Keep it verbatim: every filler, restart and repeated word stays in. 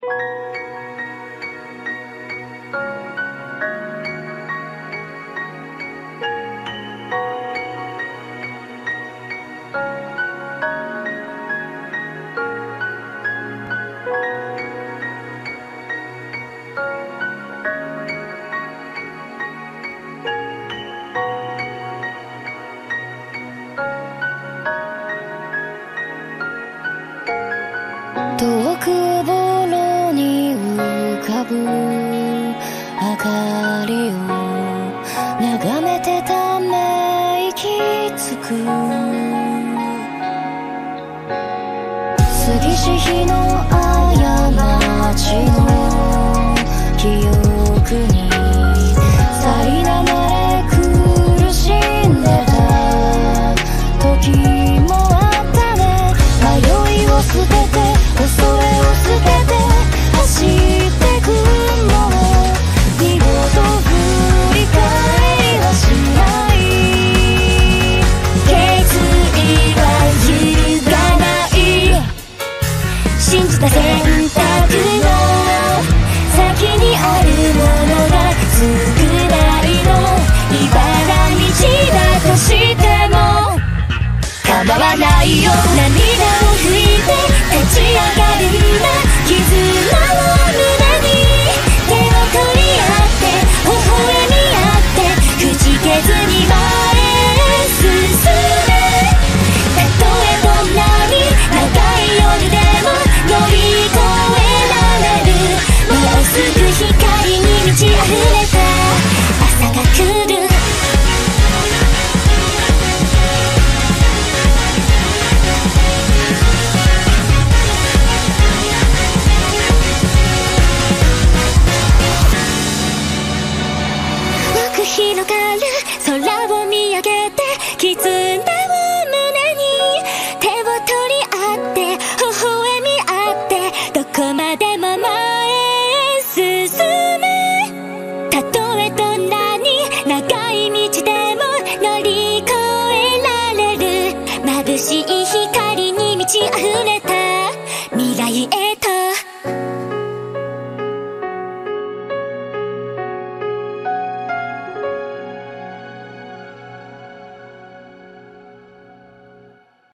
遠くぼろに浮かぶ明かりを眺めてため息つく過ぎし日の過ちの記憶に苛まれ苦しんでた時もあったね。迷いを捨てて恐れを捨てて走ってくのも二度と振り返りはしない決意は揺るがない信じた選択の先にあるものが少ないの茨道だとしても構わないよ。涙を拭いて立ち上がるんだ